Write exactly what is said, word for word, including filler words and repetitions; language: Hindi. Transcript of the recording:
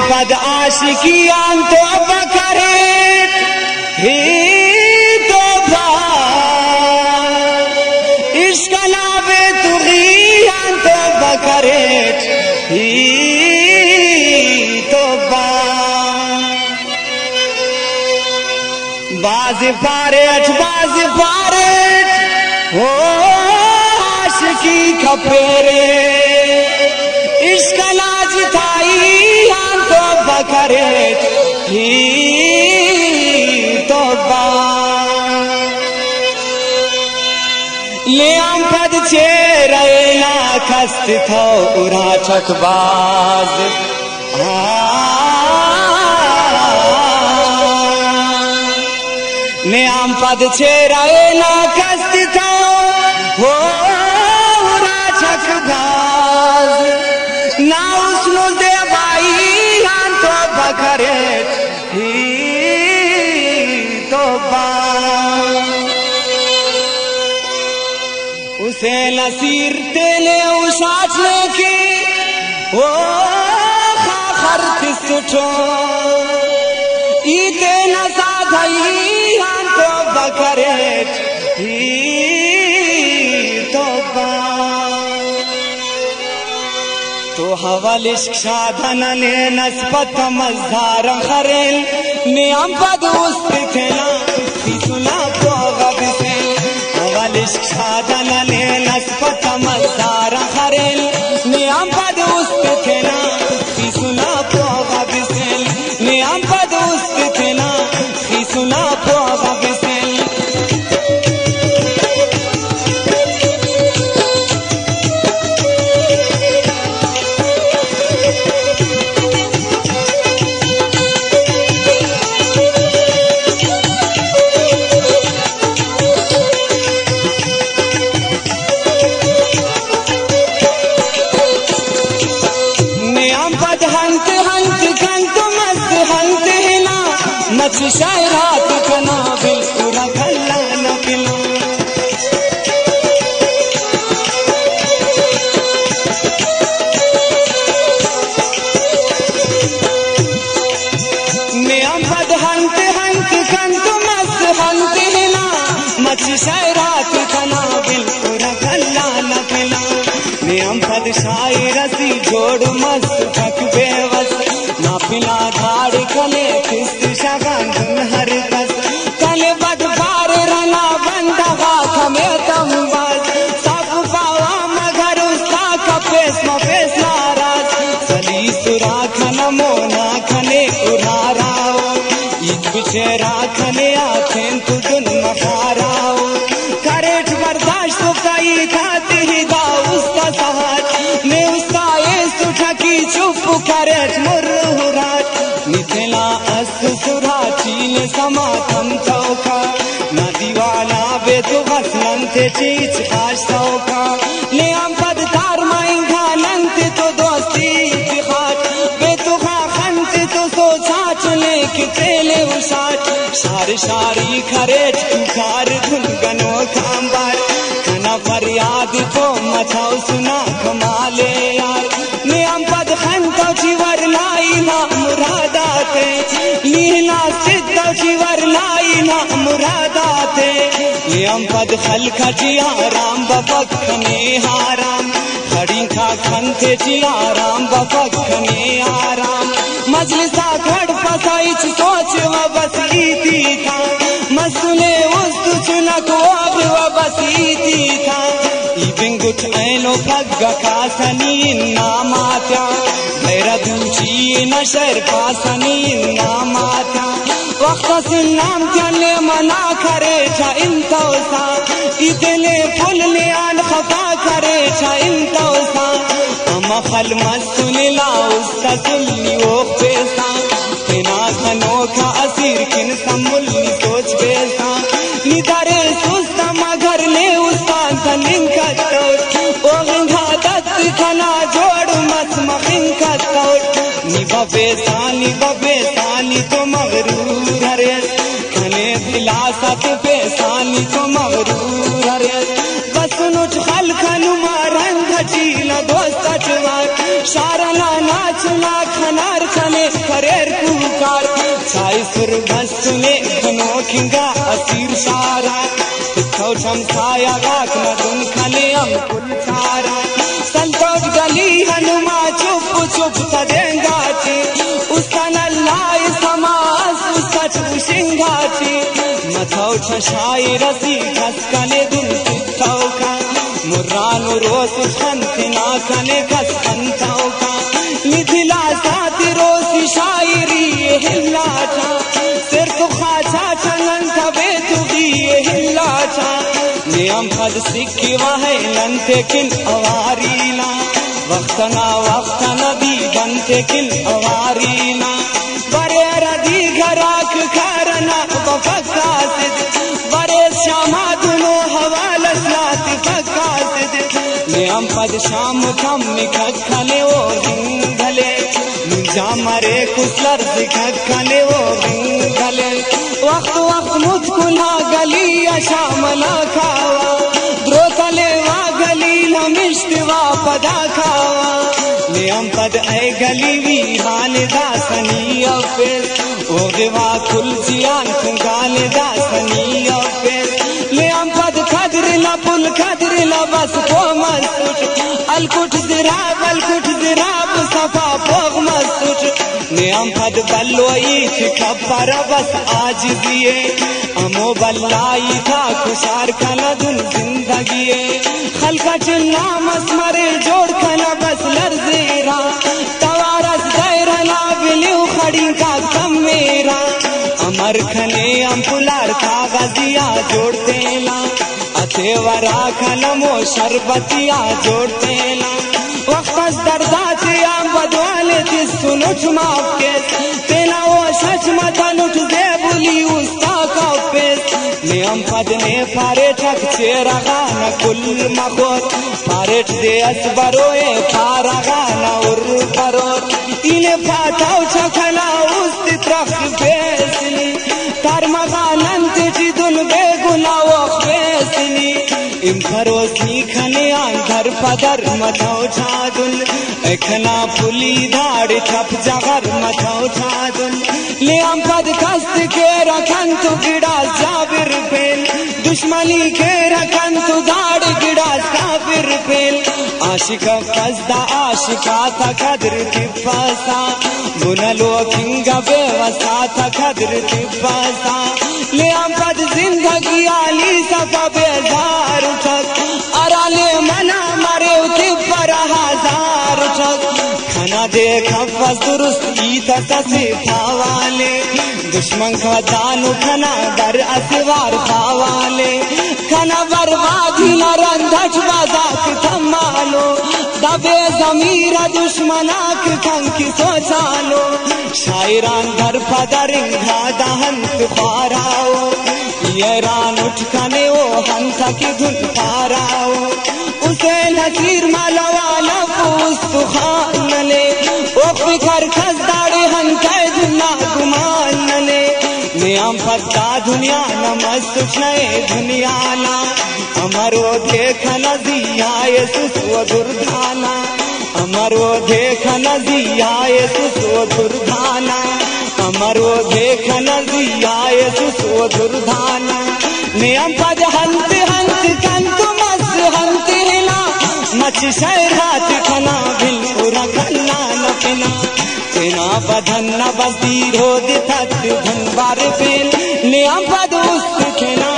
पद आशिकियां तो बकरेट ही तो बा इश्क लावे तुगियां तो बकरेट ही तो बा बाज पारेट बाज पारेट हो आशिकी खपेरे इश्क लाज थाई यान तो बकरेट ही तो बा ले आम पद चेरेला खस्त थो उरा चकबाज ने आम पद चेरेला खस्त थो हो उरा चकबाज ना उसनो दे भाई यान तो बकरेट ही तो बा उसे नसीर तेले उसाच लेके ओ खाखर तिसुचो इते नसा धई यान तो बकरेट ही तो बा तो हवल इश्क शाधन ने नस्बत मजदार खरेल नियम पद उस्त थेला सुना पोगा बिसे हवल इश्क शाधन ने नस्बत मजदार खरेल नियम पद उस्त थेला सुना पोगा बिसे नियम पद उस्त थेला सुना पोगा बिसे शायरात कना बिल पूरा गल्ला न पिलो नियम पद हंत हंत कंत मस्त हंत हिला मच शायरात कना बिल पूरा गल्ला न पिलो नियम पद शायरसी जोड़ मस्त थक बेवस ना पिला धाड़ कले किस्त शगन हर कस कले बद बार रना बंदा गाथ में तंबाज सब पावा मगर उसका कपेस मपेस नाराज सली सुरा खन मोना खने उराराओ ईद बिचेरा खने आखें तुदुन मखाराओ करेट बर्दाश्त तो कई खाती ही दा उसका सहाज ने उसका ये सुठा की चुप करेट मुर्हुराज निथला असुरा चील समातम चौका न दीवाना बे तो गसलन थे चीच आश चौका ले आम पद तार माइंगा नंते तो दोस्ती दिखात बे तो खा खंते तो सोचा चले कि तेले उसाच सार शारी खरेट तुकार धुन गनो खांबार खना फरियाद तो मचाओ सुना कमाले यार ले आम पद खंतो चिवर लाई ना मुरादाते लीला सिद्ध चिवर लाई ना मुरादाते नियम पद खलखा जिया राम बपखने हाराम खड़ी खा खंते जिया राम बपखने आराम मजलिसा घड़ फसाइच सोच व बस इती था मसले उस्तु चुनक अब व बस इती था इबिंगुट ऐनो फग्गा कासनी नामात्या गैरा दूची नशर पासनी नामात्या वक्त सिन्नाम चले मना करे छा इंतोसा इतने फुल ले आन खफा करे छा इंतोसा अमा खल मसुल लाउस्ता सुल्ली वो पेसा तेना खनो का असीर किन समुल्ली सोच पेसा निदारे सुस्ता मगर ले उसका सलिंग का तोड़ ओ गंगा दत्त खना जोड़ मस मखिंग का तोड़ निभा बेसानी बबेसानी तो मगरूर हरे खने दिलासत बेसानी तो मगरूर हरे बस नुच खल खनु मारंग चीला दोस्त चवार शारना नाचना खनार खने सुर भसुने घनो खिंगा असीर सारा तिथौ छमसाया गाक न दुन खले हम कुल सारा संतोष गली हनुमा चुप चुप सदेंगाची उसन लाई समास सच सिंगाची मथौ छाई रसी खसकले दुन तिथौ का मुर्रानु रोस खंतना कने खस खंतौ का मिथिला साथी रोसी शायरी हिल्ला था सिर तो खाचा चलन तबे तू भी हिल्ला था नियम पद सिक्की वाहे लंते किन अवारीला वक्तना वक्त नदी बनते किन अवारीला बरे रदी घराक करना बफका सिद बरे श्यामा दुनो हवालस लाती फका सिद नियम पद शाम कम निखले ओ घले मुझा मरे कुसलर दिखले ओ घले वक्त वक्त मुझकुला गली शामला खावा द्रोतले वा गली लमिश्तवा पदा खावा नियम पद ऐ गली वी हाल दासनी अफेस ओ देवा कुल जियान गाल दासनी अफेस नियम पद खदर ला पुल खदर ला बस को मसूट अलकुट जिराब अलकुट जिराब सफा पोग मसूट नियम पद बल्लोई खबर बस आज दिए अमो बल्लाई था खुशार कला दुन जिंदगी खलका चिन्ना मस्मरे जोड़ कला बस लर्जेरा तवारस गैरला बिलियो खड़ी का कम मेरा अमर खने अम्पुलार कागजिया जोड़ते ला अथेवरा खलमो शरबतिया जोड़ते ला वक्स दर्दा चे आम बदवाले ती सुनुच माफ के तेला वो सच मतन उठ दे बुली उसका कपेस नियम पद ने पारे ठक चेरा गाना कुल मखोर पारेट दे असबरोए पारा गाना उर परोर इने फाटाव छखला उस तित्रख बेसनी तार मगानन तेजी दुन बेगुना वो बेसनी इम भरोसी खने आंधर पदर मथौ छादुल एखना फुली धाड़ छप जगर मथौ छादुल ले हम पद कस्त के रखन तु गिड़ा जाबिर फेल दुश्मनी के रखन तु दाड़ गिड़ा साबिर फेल आशिक फजदा आशिका था खदर की पासा बुनलो किंगा बेवसा था खदर की पासा ले हम पद जिंदगी आली सफा बेजार उठक अराले मना मारे उठे पर हजार उठक खाना देखा फस दुरुस्त ईत ससे खावाले दुश्मन का दानु खाना बर असवार खावाले खाना बर्बादी न रंधठ बाजाक थमालो दबे जमीरा दुश्मनाक खंकी सोचालो शायरान घर पदरिंग घादा हंस पाराओ ये रान उठ कने वो हंसा की धुन पाराओ उसे नसीर मालवाला पूस खान ले ओ फिकर खस दाड़े हन कै दुना गुमान ले नियम पत्ता दुनिया नमस नए दुनिया ना अमरो देख नजिया सुसो दुर्धाना अमरो देख नजिया सुसो दुर्धाना अमरो देख नजिया सुसो दुर्धाना नियम पद हंत हंत कंत मस हंत हिला मच शहरात खना बिल पूरा खन्ना लपना तेना बधन न बस्ती रो दिथत धन बार फेल नियम पद उस खेना